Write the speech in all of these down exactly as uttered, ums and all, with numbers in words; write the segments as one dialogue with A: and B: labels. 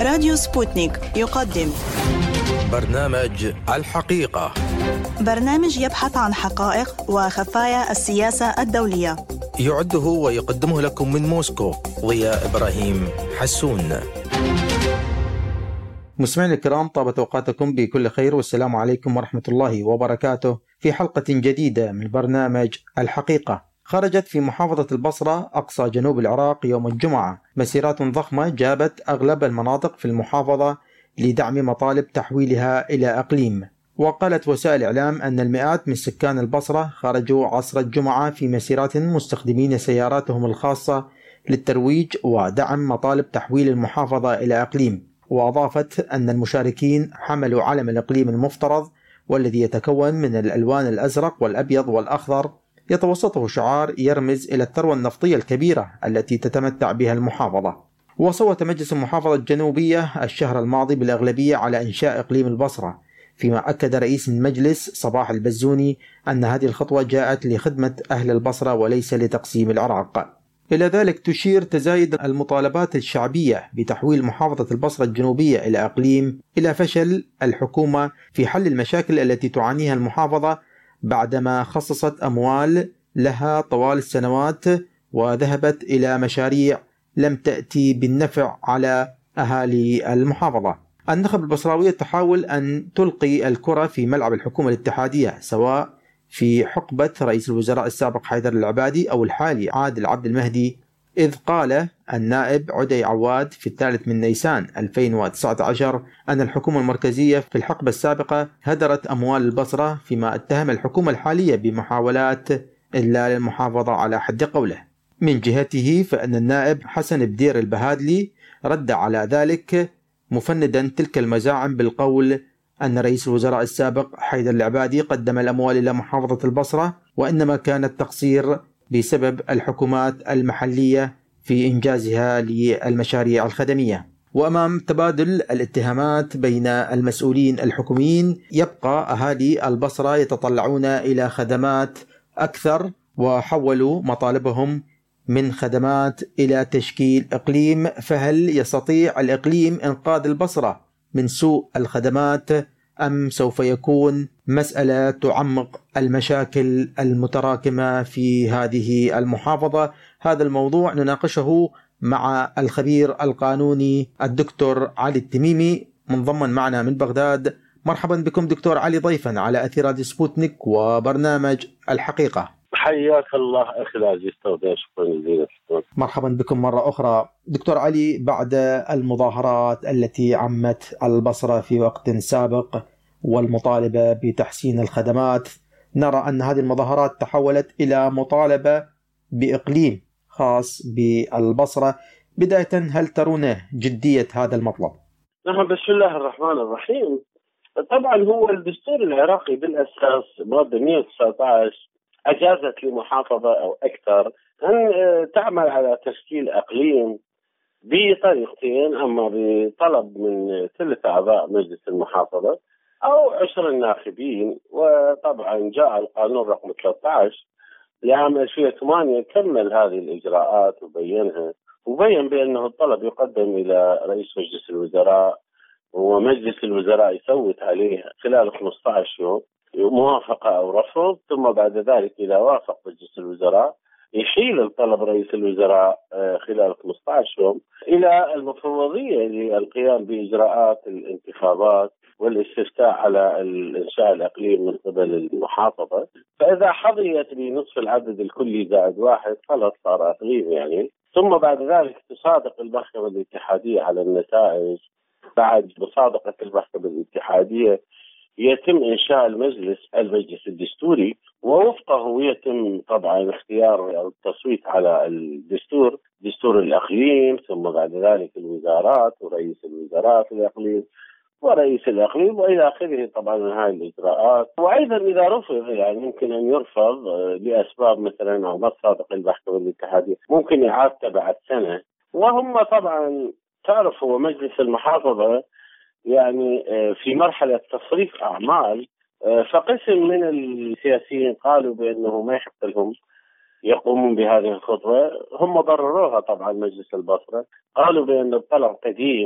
A: راديو سبوتنيك يقدم
B: برنامج الحقيقة،
A: برنامج يبحث عن حقائق وخفايا السياسة الدولية.
B: يعده ويقدمه لكم من موسكو ضياء إبراهيم حسون.
C: مستمعينا الكرام، طابت أوقاتكم بكل خير والسلام عليكم ورحمة الله وبركاته. في حلقة جديدة من برنامج الحقيقة. خرجت في محافظة البصرة أقصى جنوب العراق يوم الجمعة مسيرات ضخمة جابت أغلب المناطق في المحافظة لدعم مطالب تحويلها إلى أقليم. وقالت وسائل الإعلام أن المئات من سكان البصرة خرجوا عصر الجمعة في مسيرات مستخدمين سياراتهم الخاصة للترويج ودعم مطالب تحويل المحافظة إلى أقليم. وأضافت أن المشاركين حملوا علم الإقليم المفترض والذي يتكون من الألوان الأزرق والأبيض والأخضر، يتوسطه شعار يرمز إلى الثروة النفطية الكبيرة التي تتمتع بها المحافظة. وصوت مجلس المحافظة الجنوبية الشهر الماضي بالأغلبية على إنشاء إقليم البصرة، فيما أكد رئيس المجلس صباح البزوني أن هذه الخطوة جاءت لخدمة أهل البصرة وليس لتقسيم العراق. إلى ذلك تشير تزايد المطالبات الشعبية بتحويل محافظة البصرة الجنوبية إلى أقليم إلى فشل الحكومة في حل المشاكل التي تعانيها المحافظة بعدما خصصت أموال لها طوال السنوات وذهبت إلى مشاريع لم تأتي بالنفع على أهالي المحافظة. النخب البصراوية تحاول أن تلقي الكرة في ملعب الحكومة الاتحادية، سواء في حقبة رئيس الوزراء السابق حيدر العبادي أو الحالي عادل عبد المهدي، إذ قال النائب عدي عواد في الثالث من نيسان ألفين وتسعة عشر أن الحكومة المركزية في الحقبة السابقة هدرت أموال البصرة، فيما اتهم الحكومة الحالية بمحاولات إدلال المحافظة على حد قوله. من جهته فإن النائب حسن بدير البهادلي رد على ذلك مفندا تلك المزاعم بالقول أن رئيس الوزراء السابق حيدر العبادي قدم الأموال إلى محافظة البصرة، وإنما كان التقصير بسبب الحكومات المحلية في إنجازها للمشاريع الخدمية. وأمام تبادل الاتهامات بين المسؤولين الحكوميين، يبقى أهالي البصرة يتطلعون إلى خدمات أكثر، وحولوا مطالبهم من خدمات إلى تشكيل إقليم. فهل يستطيع الإقليم إنقاذ البصرة من سوء الخدمات، أم سوف يكون مسألة تعمق المشاكل المتراكمة في هذه المحافظة؟ هذا الموضوع نناقشه مع الخبير القانوني الدكتور علي التميمي، منضما معنا من بغداد. مرحبا بكم دكتور علي ضيفا على أثير راديو سبوتنيك وبرنامج الحقيقة.
D: حياك الله أخي العزيز، شكرا جزيلا.
C: مرحبا بكم مرة أخرى دكتور علي. بعد المظاهرات التي عمت البصرة في وقت سابق والمطالبة بتحسين الخدمات، نرى أن هذه المظاهرات تحولت إلى مطالبة بإقليم خاص بالبصرة. بداية، هل ترون جدية هذا المطلب؟
D: نعم، بسم الله الرحمن الرحيم. طبعا هو الدستور العراقي بالأساس مادة مئة وتسعة عشر أجازت لمحافظة أو أكثر أن تعمل على تشكيل أقليم بطريقتين، أما بطلب من ثلث أعضاء مجلس المحافظة أو عشر الناخبين. وطبعا جاء القانون رقم ثلاثة عشر لعام ألفين وثمانية كمل هذه الإجراءات وبينها، وبين بأنه الطلب يقدم إلى رئيس مجلس الوزراء، ومجلس الوزراء يصوت عليه خلال خمسة عشر يوم موافقة أو رفض، ثم بعد ذلك إذا وافق مجلس الوزراء يحيل الطلب رئيس الوزراء خلال خمسة عشر يوم إلى المفوضية للقيام بإجراءات الانتخابات والاستفتاء على الإنشاء الأقليم من قبل المحافظة. فإذا حظيت بنصف العدد الكلي زائد واحد خلاص صار أقليم يعني. ثم بعد ذلك تصادق المحكمة الاتحادية على النتائج. بعد مصادقة المحكمة الاتحادية يتم إنشاء المجلس المجلس الدستوري، ووفقه يتم طبعا اختيار التصويت على الدستور، دستور الأقليم، ثم بعد ذلك الوزارات ورئيس الوزراء في الأقليم ورئيس الأقليم وإلى آخره طبعا من هذه الإجراءات. وأيضا إذا رفض يعني ممكن أن يرفض لأسباب مثلا أو ما تصادق المحكمة الاتحادية، ممكن إعادته بعد سنة. وهم طبعا تعرف هو مجلس المحافظة يعني في مرحلة تصريف أعمال، فقسم من السياسيين قالوا بأنه ما يحق لهم يقومون بهذه الخطوة. هم ضرروها طبعا مجلس البصرة، قالوا بأن الطلب قديم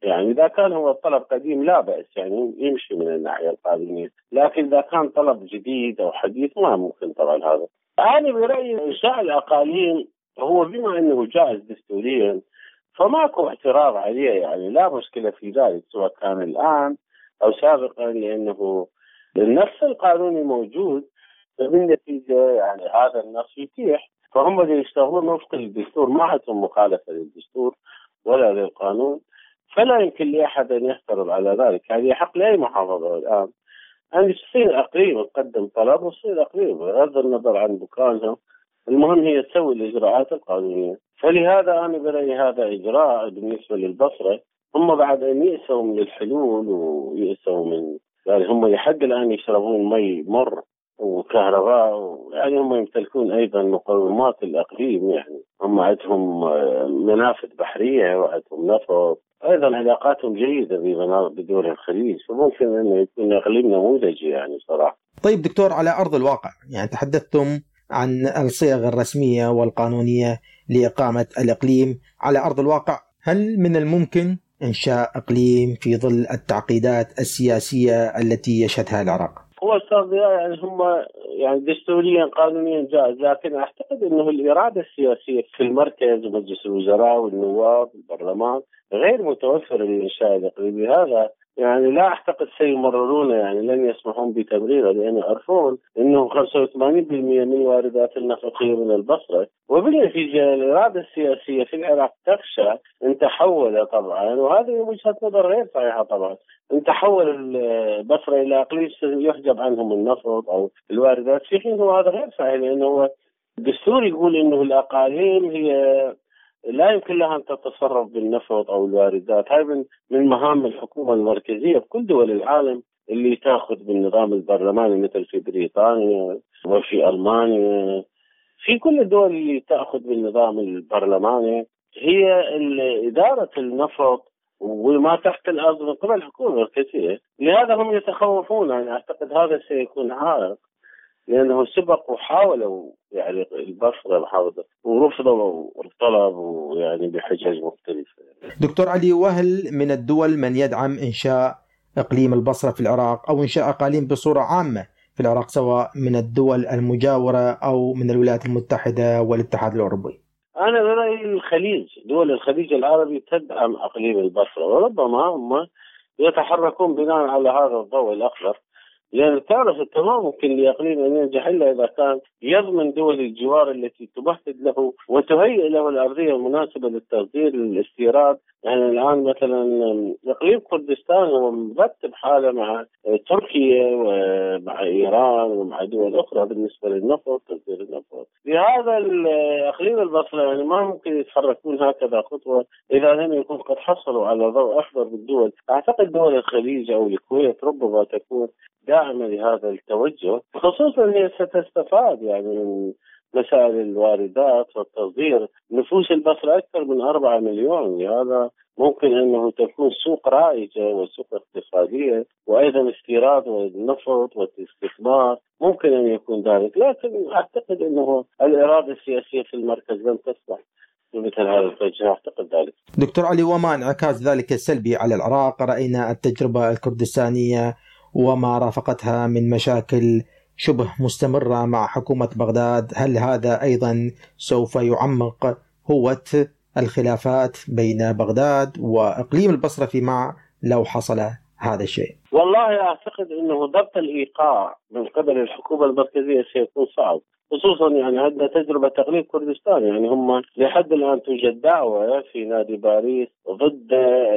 D: يعني إذا كان هو الطلب قديم لا بأس، يعني يمشي من الناحية القانونية، لكن إذا كان طلب جديد أو حديث ما ممكن طبعا هذا. أنا برأيي إنشاء الأقاليم هو بما أنه جائز دستوريا فماكو اعتراض عليه، يعني لا مشكلة في ذلك سواء كان الآن أو سابقا، لأنه النص القانوني موجود، فبالنتيجة يعني هذا النص يتيح، فهم اللي يشتغلون وفق الدستور، ما عندهم مخالفة للدستور ولا للقانون، فلا يمكن لأحد أن يعترض على ذلك. هذه يعني حق لأي محافظة الآن أن يصير أقليم تقدم طلب ويصير أقليم بغض النظر عن مكانها، المهم هي تسوي الإجراءات القانونية. فلهذا أنا برأيي هذا إجراء بالنسبة للبصرة. هم بعد أن يأسوا من الحلول ويأسوا من، يعني هم يحق الآن يشربون مي مر وكهرباء، يعني هم يمتلكون أيضا مقومات الأقليم، يعني هم عندهم منافذ بحرية وعندهم نفط، أيضا علاقاتهم جيدة بدول الخليج، فممكن أن يكون إقليم نموذجي يعني صراحة.
C: طيب دكتور، على أرض الواقع يعني تحدثتم عن الصيغ الرسمية والقانونية لإقامة الإقليم على أرض الواقع، هل من الممكن إنشاء إقليم في ظل التعقيدات السياسية التي يشهدها العراق؟
D: هو أستاذ يعني هم يعني دستوريا قانونيا جائز، لكن أعتقد أنه الإرادة السياسية في المركز ومجلس الوزراء والنواب والبرلمان غير متوفر لإنشاء الإقليم. لهذا يعني لا أعتقد سيمررون، يعني لن يسمحون بتمريره، لأن يعرفون أنه خمسة وثمانين بالمئة من واردات النفط هي من البصرة، وبالنتيجة الإرادة السياسية في العراق تخشى أن تحول طبعا، وهذه وجهة نظر غير صحيحة طبعا، أن تحول البصرة إلى أقليم يحجب عنهم النفط أو الواردات، في حين هو هذا غير صحيح، لأنه الدستور يقول أنه الأقاليم هي لا يمكن لها أن تتصرف بالنفط أو الواردات. هاي من من مهام الحكومة المركزية في كل دول العالم اللي تأخذ بالنظام البرلماني، مثل في بريطانيا وفي ألمانيا، في كل الدول اللي تأخذ بالنظام البرلماني هي إدارة النفط وما تحت الأرض من قبل الحكومة المركزية. لهذا هم يتخوفون، يعني أعتقد هذا سيكون عائق، لأنه سبق وحاولوا يعني البصرة محافظة ورفضوا الطلب ويعني بحجج مختلفة.
C: دكتور علي، وهل من الدول من يدعم إنشاء إقليم البصرة في العراق أو إنشاء أقاليم بصورة عامة في العراق، سواء من الدول المجاورة أو من الولايات المتحدة والاتحاد الأوروبي؟
D: أنا برأيي الخليج، دول الخليج العربي تدعم إقليم البصرة، وربما هم يتحركون بناء على هذا الضوء الأخضر، لأن تعرف التمام ممكن لإقليم أن ينجح إلا إذا كان يضمن دول الجوار التي تمهد له وتهيئ له الأرضية المناسبة للتصدير للاستيراد. يعني الآن مثلا إقليم كردستان هو مرتب حاله مع تركيا ومع إيران ومع دول أخرى بالنسبة للنفط، تصدير النفط. لهذا الإقليم البصرة يعني ما ممكن يتحركون هكذا خطوة إذا لم يكون قد حصلوا على ضوء أخضر بالدول. أعتقد دول الخليج أو الكويت ربما تكون داعمة لهذا التوجه، خصوصا هي ستستفاد يعني من مسائل الواردات والتصدير. نفوس البصرة أكثر من أربعة مليون، لهذا ممكن أنه تكون سوق رائجة وسوق اقتصادية، وأيضا استيراد والنفط والاستثمار ممكن أن يكون ذلك، لكن أعتقد أنه الإرادة السياسية في المركز لن تسمح مثل هذا التوجه، أعتقد ذلك.
C: دكتور علي، وما انعكاس ذلك السلبي على العراق؟ رأينا التجربة الكردستانية وما رافقتها من مشاكل شبه مستمرة مع حكومة بغداد، هل هذا أيضا سوف يعمق هوة الخلافات بين بغداد وإقليم البصرة فيما لو حصل هذا الشيء؟
D: والله أعتقد أنه ضبط الإيقاع من قبل الحكومة المركزية سيكون صعب، خصوصا يعني عندنا تجربة تقليد كردستان. يعني هم لحد الآن توجد دعوة في نادي باريس ضد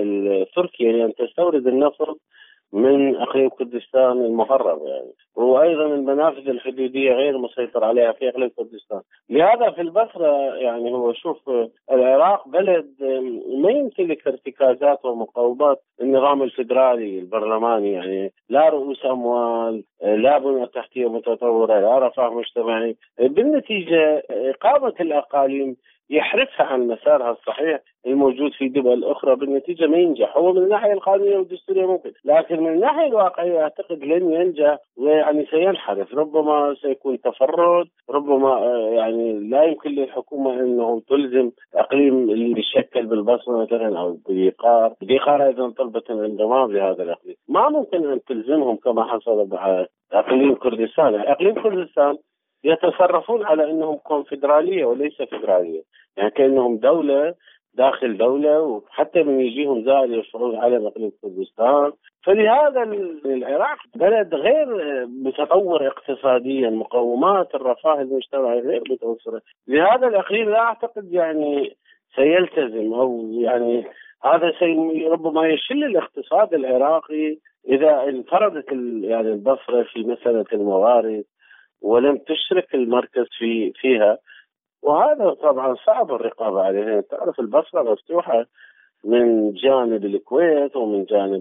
D: تركيا لأن تستورد النفط من أقليم كردستان المهرب، يعني وأيضا المنافذ الحدودية غير مسيطر عليها في أقليم كردستان. لهذا في البصرة يعني هو شوف العراق بلد ما يمتلك ارتكازات ومقاومات النظام الفيدرالي البرلماني، يعني لا رؤوس أموال، لا بنية تحتية متطورة، لا رفاه مجتمعي. بالنتيجة إقامة الأقاليم يحرفها عن مسارها الصحيح الموجود في دول أخرى، بالنتيجة ما ينجح. هو من الناحية القانونية والدستورية ممكن، لكن من الناحية الواقعية أعتقد لن ينجح، ويعني سينحرف. ربما سيكون تفرد، ربما يعني لا يمكن للحكومة أنه تلزم أقليم اللي يشكل بالبصرة مثلا أو بيقار بيقار أيضا طلبة الانضمام لهذا الأقليم. ما ممكن أن تلزمهم كما حصل مع أقليم كردستان. أقليم كردستان يتصرفون على أنهم كونفدرالية وليس فدرالية، يعني كأنهم دولة داخل دولة، وحتى من يجيهم زائر يشعرون على أقليم كردستان. فلهذا العراق بلد غير متطور اقتصاديا، مقومات الرفاه المجتمعي غير متوفرة. لهذا الأقليم لا أعتقد يعني سيلتزم، أو يعني هذا سي ربما يشل الاقتصاد العراقي إذا انفردت يعني البصرة في مسألة الموارد ولم تشرك المركز في فيها، وهذا طبعا صعب الرقابة عليه. تعرف البصرة مفتوحة من جانب الكويت ومن جانب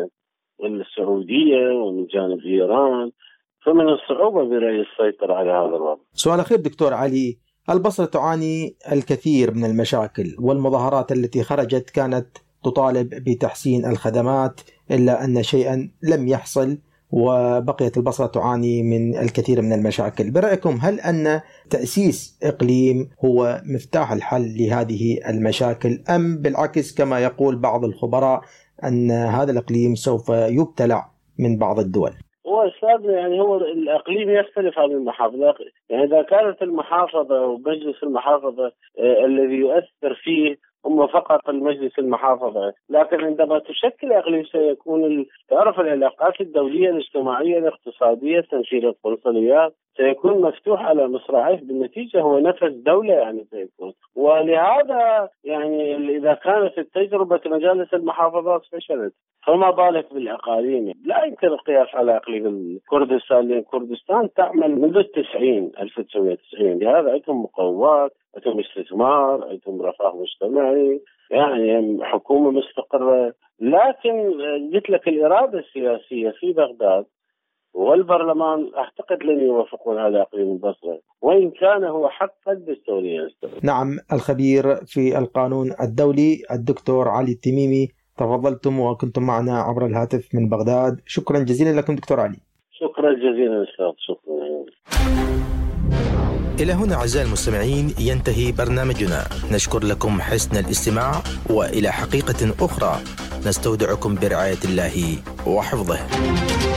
D: السعودية ومن جانب إيران، فمن الصعوبة برأي السيطرة على هذا الوضع.
C: سؤال أخير دكتور علي، البصرة تعاني الكثير من المشاكل، والمظاهرات التي خرجت كانت تطالب بتحسين الخدمات، إلا أن شيئا لم يحصل وبقيت البصرة تعاني من الكثير من المشاكل. برأيكم هل أن تأسيس إقليم هو مفتاح الحل لهذه المشاكل، أم بالعكس كما يقول بعض الخبراء أن هذا الإقليم سوف يبتلع من بعض الدول؟
D: هو أستاذ يعني هو الإقليم يختلف عن المحافظة. يعني إذا كانت المحافظة ومجلس المحافظة آه الذي يؤثر فيه هم فقط المجلس المحافظة، لكن عندما تشكل إقليم سيكون تعرف العلاقات الدولية الاجتماعية الاقتصادية تنشير القنصليات سيكون مفتوح على مصراعيه، بالنتيجة هو نفس دولة يعني سيكون. ولهذا يعني إذا كانت التجربة مجالس المحافظات فشلت فما بالك بالأقاليم. لا يمكن القياس على أقليم كردستان، لأن كردستان تعمل منذ التسعين ألف وتسعمائة وتسعين، لهذا عندهم مقومات، عندهم استثمار، عندهم رفاه مجتمعي، يعني حكومة مستقرة. لكن قلت لك الإرادة السياسية في بغداد والبرلمان أعتقد لن يوافقون على أقليم البصرة، وإن كان هو حقا دستوريا.
C: نعم، الخبير في القانون الدولي الدكتور علي التميمي، تفضلتم وكنتم معنا عبر الهاتف من بغداد. شكرا جزيلا لكم دكتور علي.
D: شكرا جزيلا أستاذ. شكرا.
B: إلى هنا أعزائي المستمعين ينتهي برنامجنا، نشكر لكم حسن الاستماع، وإلى حقيقة أخرى نستودعكم برعاية الله وحفظه.